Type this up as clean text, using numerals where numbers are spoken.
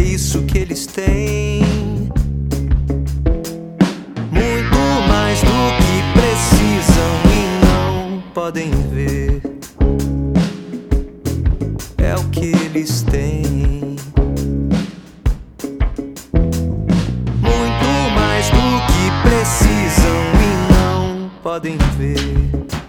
isso que eles têm. Muito mais do que precisam e não podem ver. É o que eles têm. Muito mais do que precisam e não podem ver.